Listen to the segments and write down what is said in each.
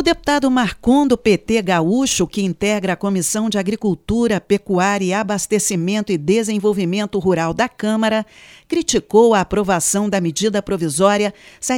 deputado Marcon, do PT gaúcho, que integra a Comissão de Agricultura, Pecuária e Abastecimento e Desenvolvimento Rural da Câmara, criticou a aprovação da medida provisória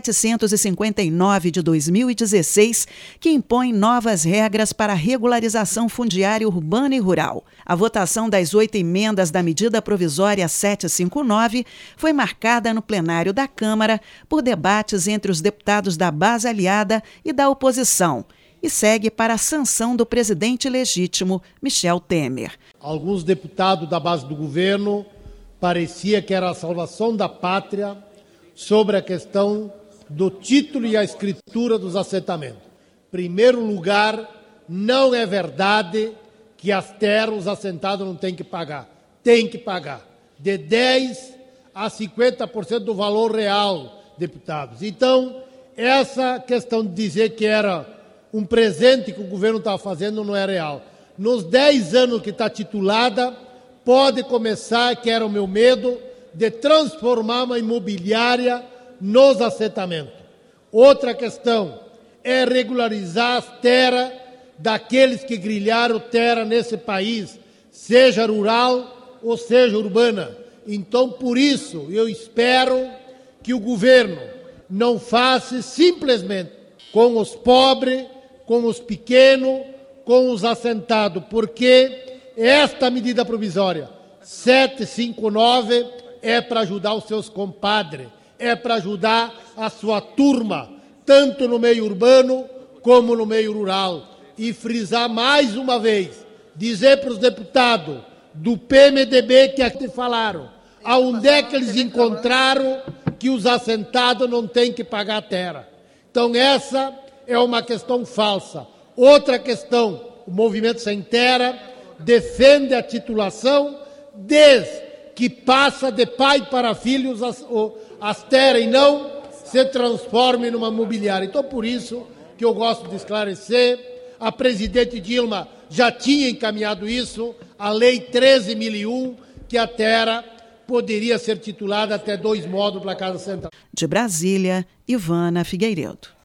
759 de 2016, que impõe novas regras para a regularização fundiária urbana e rural. A votação das 8 emendas da medida provisória 759 foi marcada no plenário da Câmara por debates entre os deputados da base aliada e da oposição, e segue para a sanção do presidente legítimo, Michel Temer. Alguns deputados da base do governo parecia que era a salvação da pátria sobre a questão do título e a escritura dos assentamentos. Em primeiro lugar, não é verdade que as terras os assentados não têm que pagar. Tem que pagar. De 10% a 50% do valor real, deputados. Então, essa questão de dizer que era um presente que o governo estava fazendo não é real. Nos 10 anos que está titulada, pode começar, que era o meu medo, de transformar uma imobiliária nos assentamentos. Outra questão é regularizar as terras daqueles que grilharam terra nesse país, seja rural ou seja urbana. Então, por isso, eu espero que o governo não faça simplesmente com os pobres, com os pequenos, com os assentados, porque esta medida provisória 759 é para ajudar os seus compadres, é para ajudar a sua turma, tanto no meio urbano como no meio rural. E frisar mais uma vez, dizer para os deputados do PMDB que aqui falaram, aonde é que eles encontraram que os assentados não têm que pagar terra. Então essa é uma questão falsa. Outra questão, o Movimento Sem Terra defende a titulação desde que passa de pai para filhos as terras e não se transforme numa mobiliária. Então por isso que eu gosto de esclarecer, a presidente Dilma já tinha encaminhado isso, a Lei 13.001, que a terra poderia ser titulada até 2 módulos para cada central. De Brasília, Ivana Figueiredo.